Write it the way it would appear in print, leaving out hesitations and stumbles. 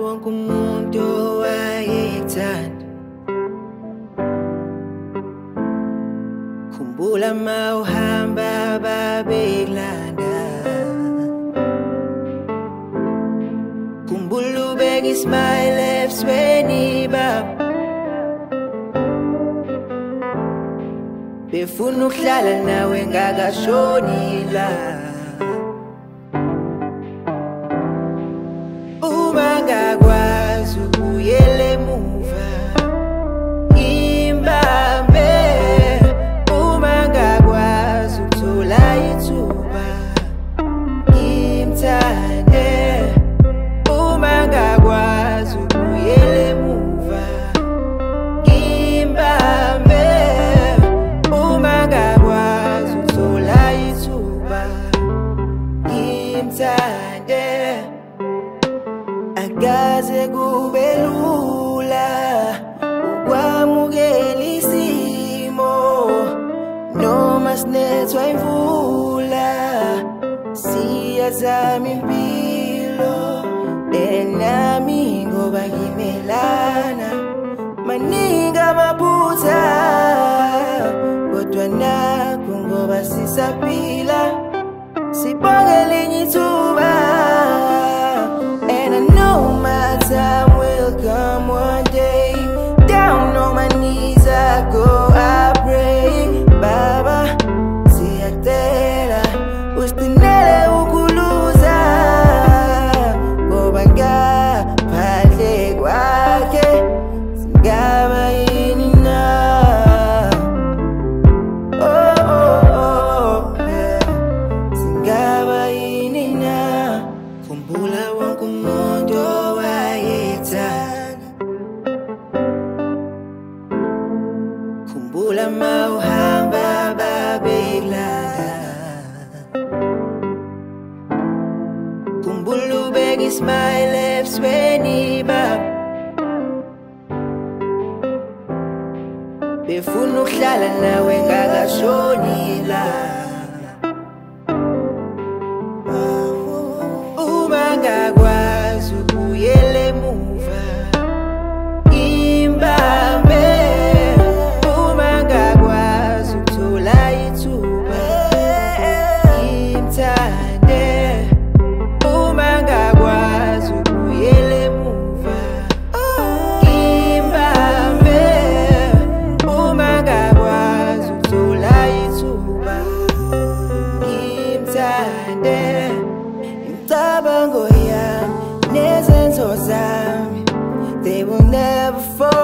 wonke umuntu owayethanda. Khumbula mawuhamba babekulanda. Khumbula ubeka ismile ebusweni babo. Befuna ukuhlala nawe ngakashoni la. Uma ngakwazi ukubuyela emuva, imbambe. Uma ngakwazi ukuthola ithuba, ngimthande. Uma ngakwazi ukubuyela emuva, ngimbambe. Uma ngakwazi ukuthola ithuba, ngimthande. Akaze kube lula ukwamukela isimo, noma sinethwa imvula, siyazama impilo. Nami ngoba ngimelana, maningi amaphutha, kodwa nakho ngoba sisaphila, sibonge elinye ithuba. And I know my time will come one day. Down on my knees I go, I pray. Baba, siyacela usinele ukuluza, ngoba ngaphandle kwakhe singaba yini na. Oh, oh, oh, yeah. Singaba yini na. Khumbula wonke umuntu owayethanda. Khumbula mawuhamba babekulanda. Khumbula ubeka ismile ebusweni babo. Befuna ukuhlala nawe ngakashoni la. Uma ngakwazi ukubuyela emuva, imbambe. Uma ngakwazi ukuthola ithuba, ngimthande. Uma ngakwazi ukubuyela emuva, ngimbambe. Uma ngakwazi ukuthola ithuba, ngimthande. Imicabango yami nezenzo zami, they will never fall.